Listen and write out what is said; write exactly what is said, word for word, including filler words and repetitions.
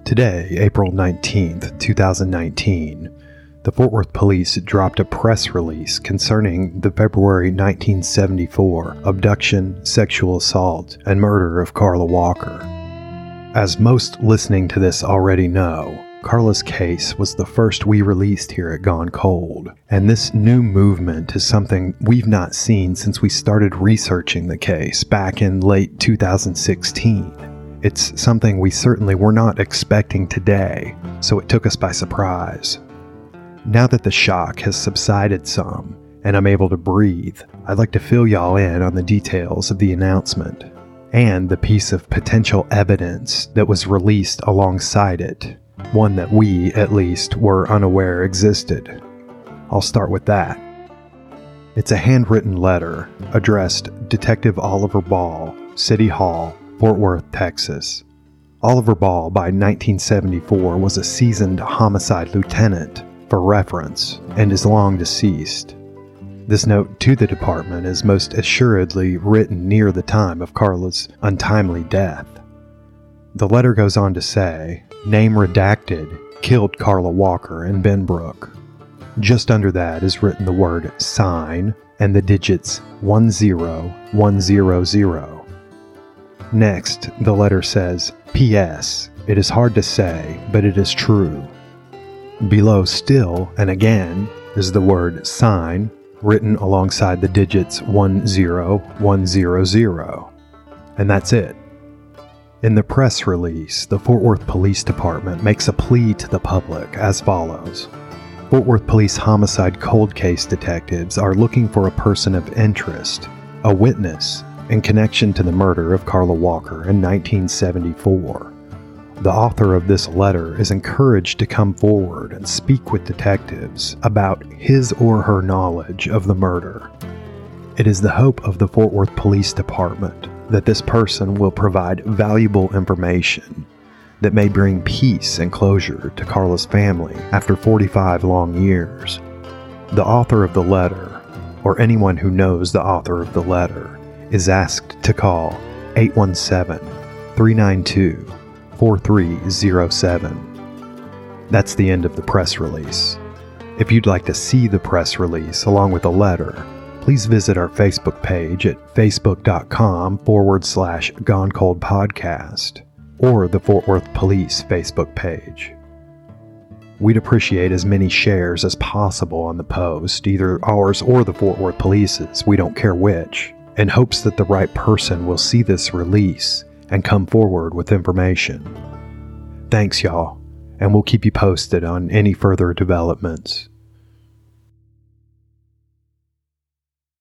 Today, April nineteenth, twenty nineteen, the Fort Worth Police dropped a press release concerning the February nineteen seventy-four abduction, sexual assault, and murder of Carla Walker. As most listening to this already know, Carla's case was the first we released here at Gone Cold, and this new movement is something we've not seen since we started researching the case back in late two thousand sixteen. It's something we certainly were not expecting today, so it took us by surprise. Now that the shock has subsided some, and I'm able to breathe, I'd like to fill y'all in on the details of the announcement, and the piece of potential evidence that was released alongside it, one that we, at least, were unaware existed. I'll start with that. It's a handwritten letter addressed Detective Oliver Ball, City Hall, Fort Worth, Texas. Oliver Ball, by nineteen seventy-four, was a seasoned homicide lieutenant, for reference, and is long deceased. This note to the department is most assuredly written near the time of Carla's untimely death. The letter goes on to say, "Name redacted, killed Carla Walker in Benbrook." Just under that is written the word sign and the digits one zero one zero zero. Next, the letter says, P S It is hard to say, but it is true. Below still, and again, is the word sign, written alongside the digits one zero one zero zero. And that's it. In the press release, the Fort Worth Police Department makes a plea to the public as follows. Fort Worth Police homicide cold case detectives are looking for a person of interest, a witness, in connection to the murder of Carla Walker in nineteen seventy-four. The author of this letter is encouraged to come forward and speak with detectives about his or her knowledge of the murder. It is the hope of the Fort Worth Police Department that this person will provide valuable information that may bring peace and closure to Carla's family after forty-five long years. The author of the letter, or anyone who knows the author of the letter, is asked to call eight one seven, three nine two, four three zero seven. That's the end of the press release. If you'd like to see the press release along with the letter, please visit our Facebook page at facebook.com forward slash Gone Cold Podcast or the Fort Worth Police Facebook page. We'd appreciate as many shares as possible on the post, either ours or the Fort Worth Police's, we don't care which, in hopes that the right person will see this release and come forward with information. Thanks, y'all, and we'll keep you posted on any further developments.